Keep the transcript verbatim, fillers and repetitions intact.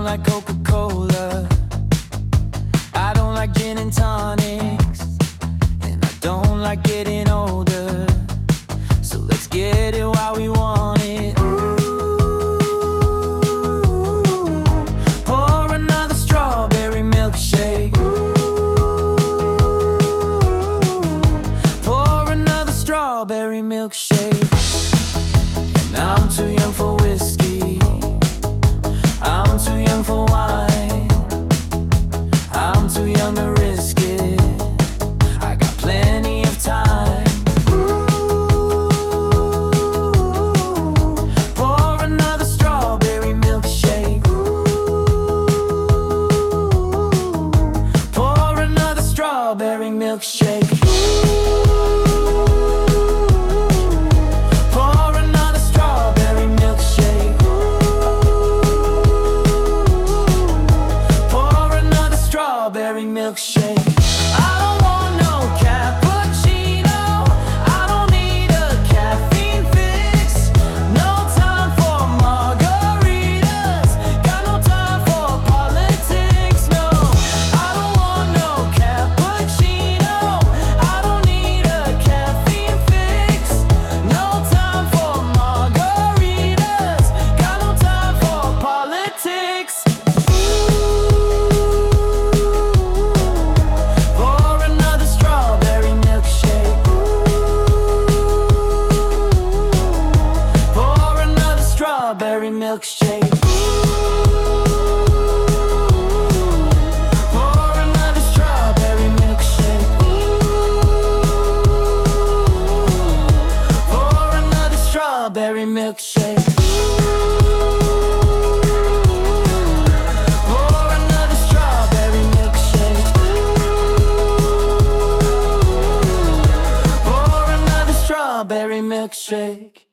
like Coca-Cola, I don't like gin and tonics, and I don't like getting older. So let's get it while we want it. Ooh, pour another strawberry milkshake. Ooh, pour another strawberry milkshake. And I'm too young for whiskey, I'm too young for wine, I'm too young to risk it, I got plenty of time. Ooh, pour another strawberry milkshake. Ooh, pour another strawberry milkshake. Strawberry milkshake. I don't want no cappuccino, I don't need a caffeine fix. No time for margaritas, got no time for politics. No, I don't want no cappuccino, I don't need a caffeine fix. No time for margaritas, got no time for politics. Strawberry milkshake. Pour another strawberry milkshake. Pour another strawberry milkshake. Pour another strawberry milkshake. Pour another strawberry milkshake.